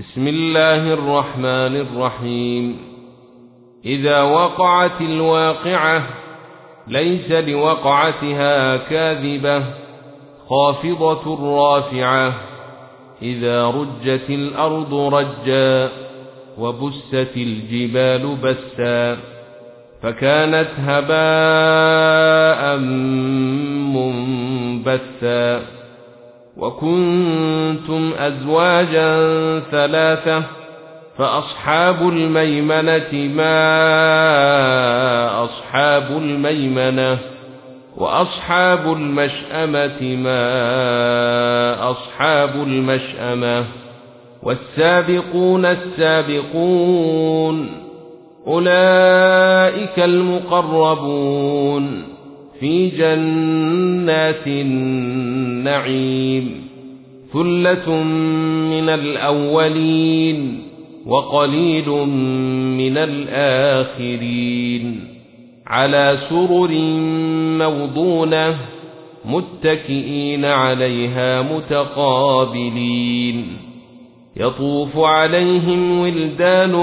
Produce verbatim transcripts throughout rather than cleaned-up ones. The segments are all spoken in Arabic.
بسم الله الرحمن الرحيم. إذا وقعت الواقعة ليس لوقعتها كاذبة خافضة رافعة. إذا رجت الأرض رجا وبست الجبال بسا فكانت هباء منبثا. وكنتم أزواجا ثلاثة فأصحاب الميمنة ما أصحاب الميمنة وأصحاب المشأمة ما أصحاب المشأمة. والسابقون السابقون أولئك المقربون في جنات النعيم. ثلة من الأولين وقليل من الآخرين. على سرر موضونة متكئين عليها متقابلين. يطوف عليهم ولدان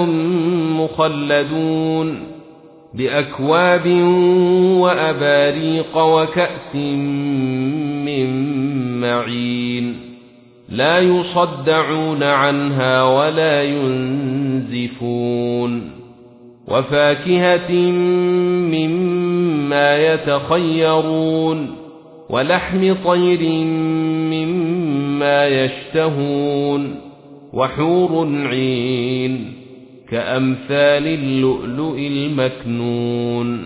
مخلدون بأكواب وأباريق وكأس من معين. لا يصدعون عنها ولا ينزفون. وفاكهة مما يتخيرون ولحم طير مما يشتهون. وحور عين كأمثال اللؤلؤ المكنون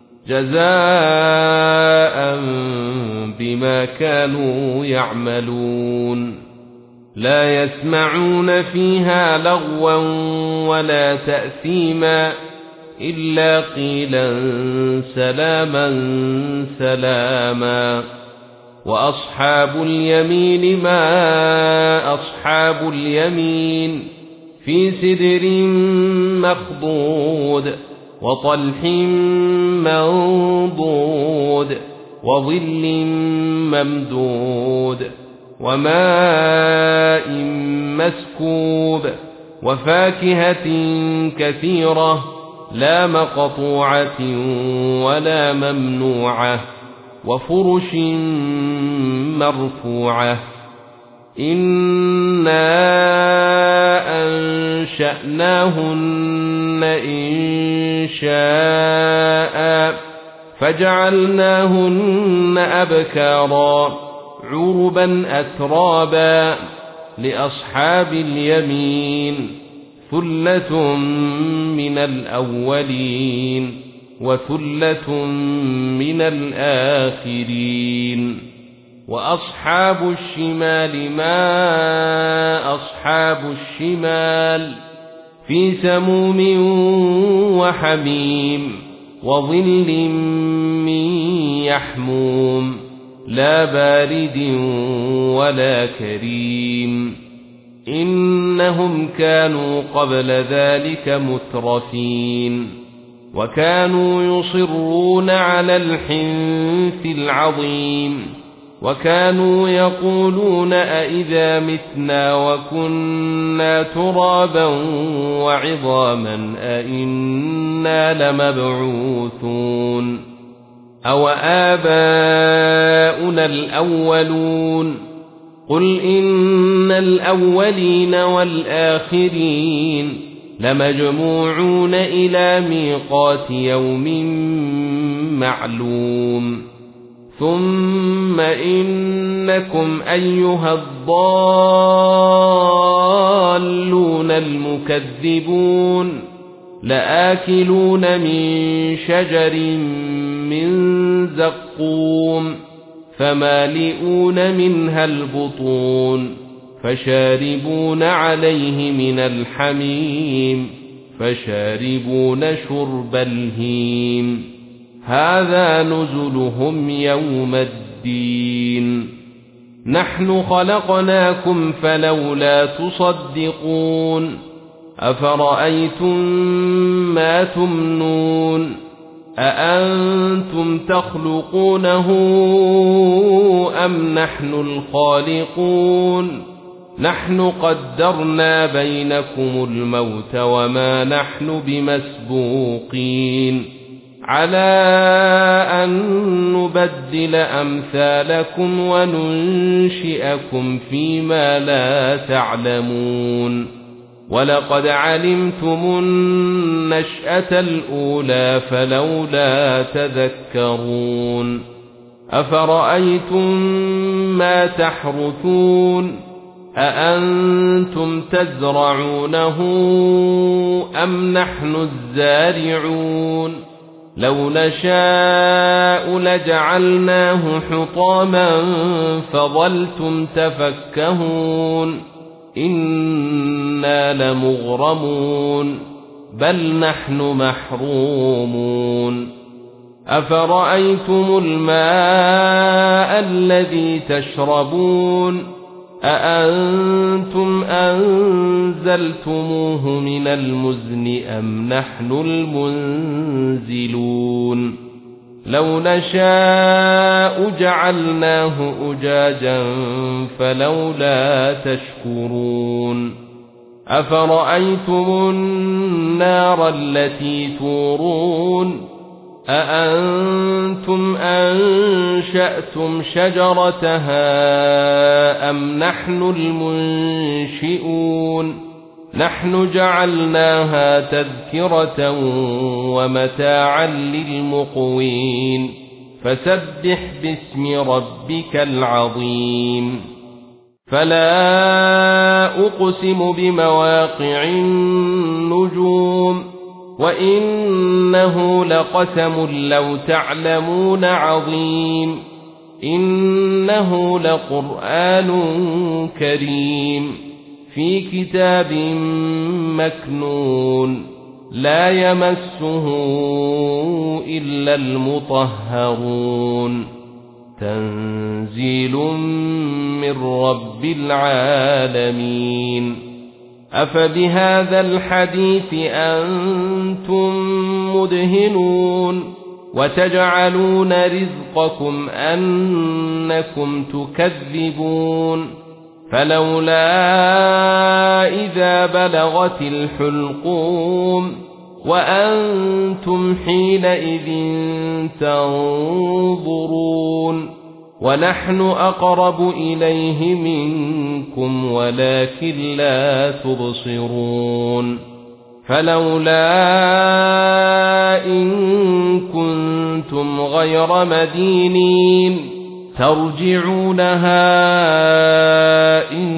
جزاء بما كانوا يعملون. لا يسمعون فيها لغوا ولا تأثيما إلا قيلا سلاما سلاما. وأصحاب اليمين ما أصحاب اليمين في سدر مخضود وطلح منضود وظل ممدود وماء مسكوب. وفاكهة كثيرة لا مقطوعة ولا ممنوعة. وفرش مرفوعة. إنا أنشأناهن إنشاء فجعلناهن أبكارا عربا أترابا. لأصحاب اليمين ثلة من الأولين وثلة من الآخرين. وأصحاب الشمال ما أصحاب الشمال في سموم وحميم وظل من يحموم لا بارد ولا كريم. إنهم كانوا قبل ذلك مترفين وكانوا يصرون على الحنث العظيم. وكانوا يقولون أئذا متنا وكنا ترابا وعظاما أئنا لمبعوثون أو آباؤنا الأولون. قل إن الأولين والآخرين لمجموعون إلى ميقات يوم معلوم. ثم إنكم أيها الضالون المكذبون لآكلون من شجر من زقوم فمالئون منها البطون فشاربون عليه من الحميم فشاربون شرب الهيم. هذا نزلهم يوم الدين. نحن خلقناكم فلولا تصدقون. أفرأيتم ما تمنون أأنتم تخلقونه أم نحن الخالقون نحن قدرنا بينكم الموت وما نحن بمسبوقين على أن نبدل أمثالكم وننشئكم فيما لا تعلمون ولقد علمتم النشأة الأولى فلولا تذكرون أفرأيتم ما تحرثون أأنتم تزرعونه أم نحن الزارعون لو نشاء لجعلناه حطاما فظلتم تفكهون إنا لمغرمون بل نحن محرومون أفرأيتم الماء الذي تشربون أأنتم أنزلتموه من المزن أم نحن المنزلون لو نشاء جعلناه أجاجا فلولا تشكرون أفرأيتم النار التي تورون أأنتم أنشأتم شجرتها أم نحن المنشئون نحن جعلناها تذكرة ومتاعا للمقوين فسبح باسم ربك العظيم فلا أقسم بمواقع النجوم وإنه لقسم لو تعلمون عظيم إنه لقرآن كريم في كتاب مكنون لا يمسه إلا المطهرون تنزيل من رب العالمين أفبهذا الحديث أنتم مدهنون وتجعلون رزقكم أنكم تكذبون فلولا إذا بلغت الحلقوم وأنتم حينئذ تنظرون ونحن أقرب إليه منكم ولكن لا تبصرون فلولا إن كنتم غير مدينين ترجعونها إن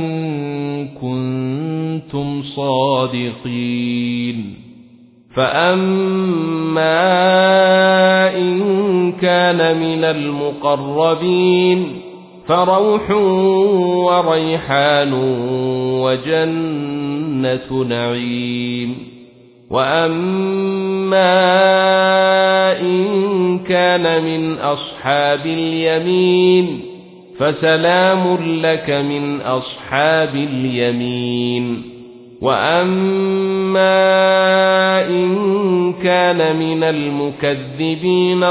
كنتم صادقين فأما إن كان من المقربين فروح وريحان وجنة نعيم وأما إن كان من أصحاب اليمين فسلام لك من أصحاب اليمين وأما إن كان من المكذبين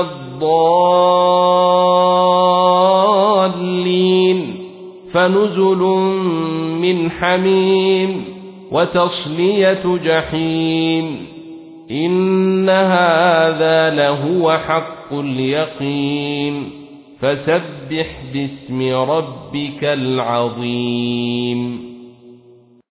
الضالين فنزل من حميم وتصلية جحيم إن هذا لهو حق اليقين فسبح باسم ربك العظيم